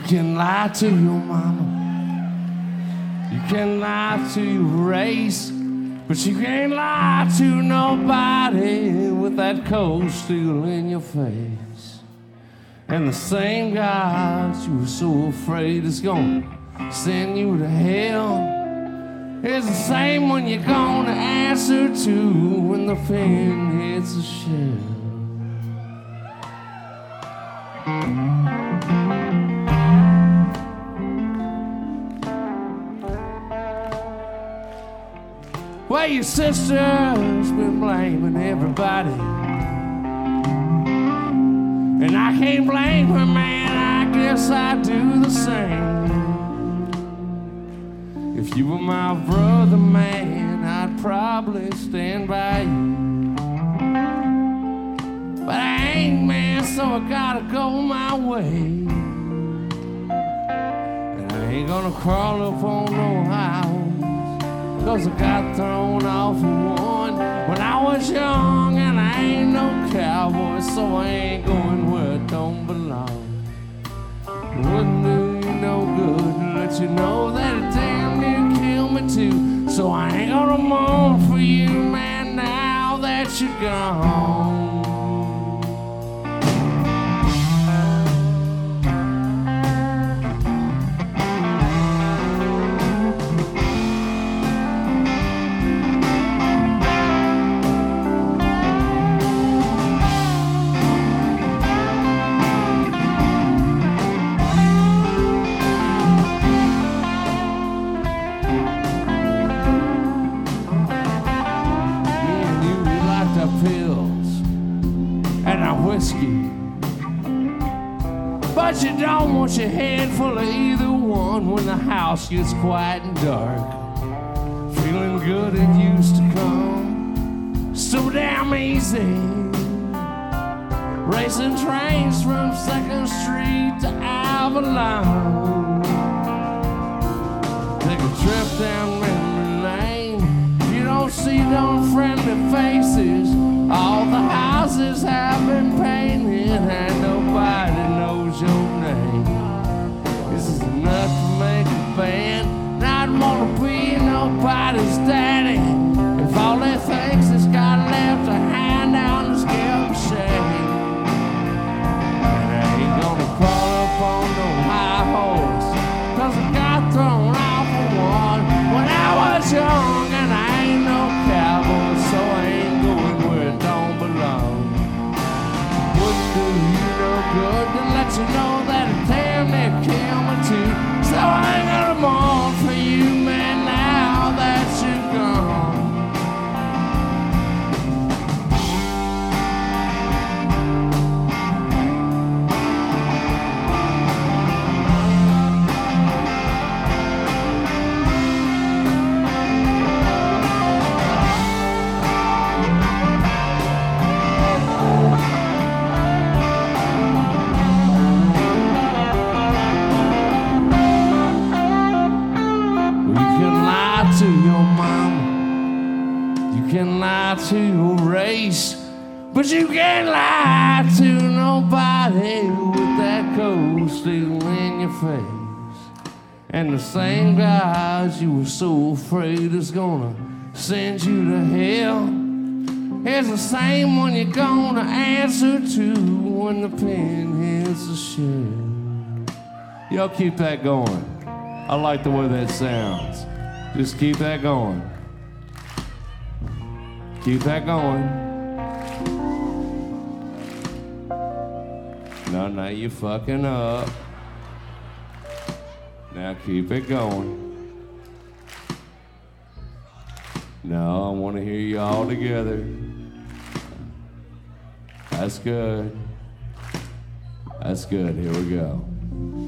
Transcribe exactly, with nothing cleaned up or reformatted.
can lie to your mama. You can lie to your race. But you can't lie to nobody with that cold steel in your face. And the same God you were so afraid is gonna send you to hell is the same one you're gonna answer to when the pen hits the shell. Well, your sister's been blaming everybody, and I can't blame her, man, I guess I do the same. If you were my brother, man, I'd probably stand by you. But I ain't, man, so I gotta go my way. And I ain't gonna crawl up on no house, 'cause I got thrown off of one when I was young, and I ain't no cowboy, so I ain't going where I don't belong. It wouldn't do you no good to let you know that it damn near killed me too. So I ain't gonna mourn for you, man, now that you're gone. But you don't want your head full of either one when the house gets quiet and dark. Feeling good it used to come so damn easy. Racing trains from Second Street to Avalon. Take a trip down memory lane. You don't see no friendly faces. All the houses have been painted and nobody knows your name. This is enough to make a band. Not wanna be nobody's daddy if all they thinks is got left a hand down the scale of shame. And I ain't gonna crawl up on no high horse, 'cause I got thrown off of one when I was young, and I ain't no cowboy, so I ain't going where it don't belong. Wouldn't do you no good to let you know that it damn near killed me too. So I ain't gonna mourn for you, man, now that you're gone. To your mama, you can lie to your race, but you can't lie to nobody with that cold steel in your face. And the same guys you were so afraid is gonna send you to hell is the same one you're gonna answer to when the pen hits the shell. Y'all keep that going. I like the way that sounds. Just keep that going. Keep that going. No, now you fucking up. Now keep it going. No, I want to hear you all together. That's good. That's good. Here we go.